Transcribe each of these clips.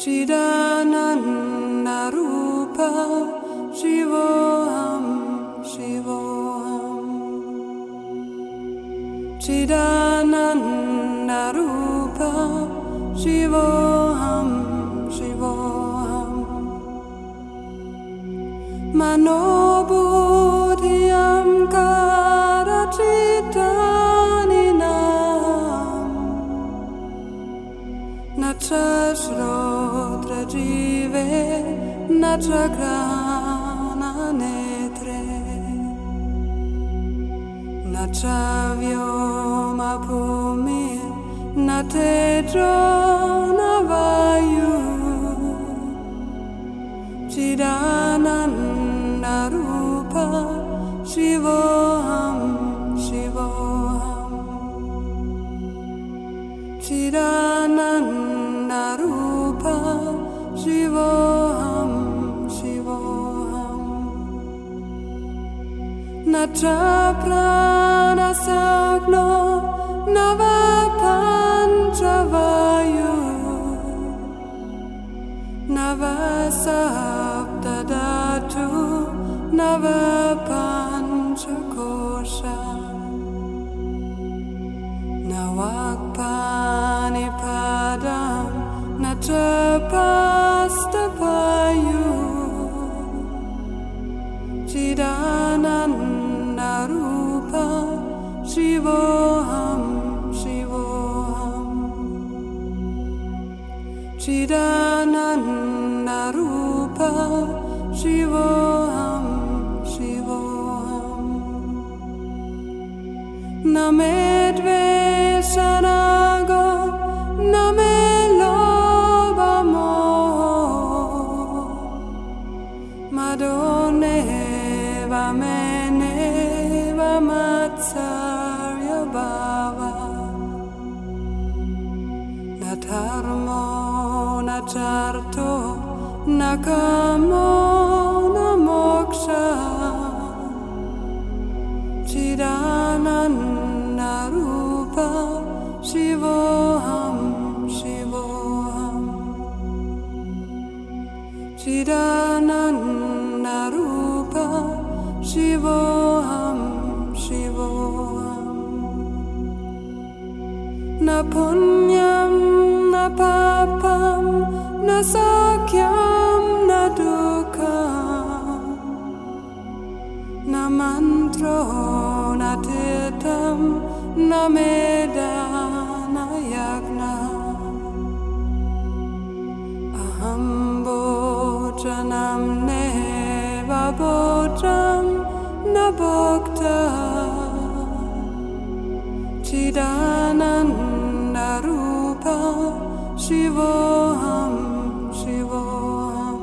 Chidananda Rupa Shivoham Shivoham Chidananda Rupa Shivoham Shivoham Manobodhyam Karachitaninaam Nacha Shrodra Jive Nacha Grana Netre Nacha Vyoma Bhumir Natedro Navayu Chidananda Rupa Shivoham Shivoham Chidananda Rupa Shivoham Shivoham Nacha Prana Sagno Navapanchavayu Navasaptadatu Navapanchakosha Navakpanipadam Nachapastapayu Chidananda Rupa Shivoham Shivoham Chidananda Rupa Shivoham Shivoham Namedveshanago Namelobamo Madoneva Meneva Matsarya Bhava Natharmo Nacharto Nakamo Namoksha Chidananda Rupa Shivoham Shivoham Chidananda Rupa Shivoham Shivoham Na punyam na papam na sakyam na dukkam Na mantro na tirtam na meda na yagna Aham bhojanam neva bhojam na bhokta Chidananda Rupa Shivoham Shivoham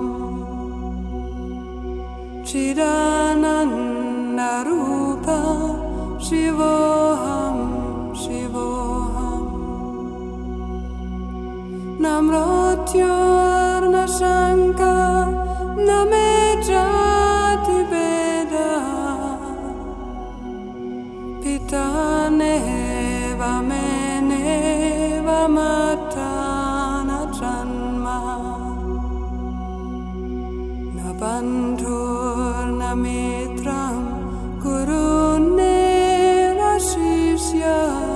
Chidananda Rupa Shivoham Shivoham Namrotyur na Shanka Namejati Veda Pitaneva Meneva Matana Janma Nabandhur Namitram Guruneva Shishya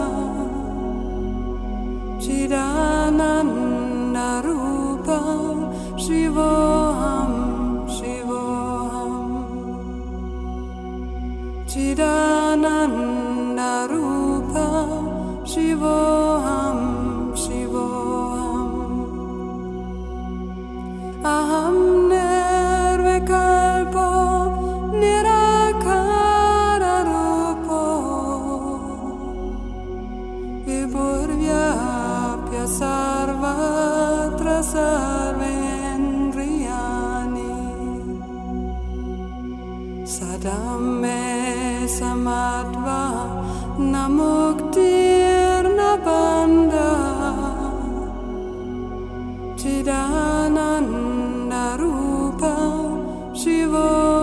Chidananda Rupa Shivoham Shivoham Chidananda Rupa Shivoham Shivoham Aham Nirvikalpo Nirakara Rupo Vibhurvyapya Sarvatra Sarvendriyani Sadame Samadva Namuktir Nabanda Chidananda Rupa Shivoham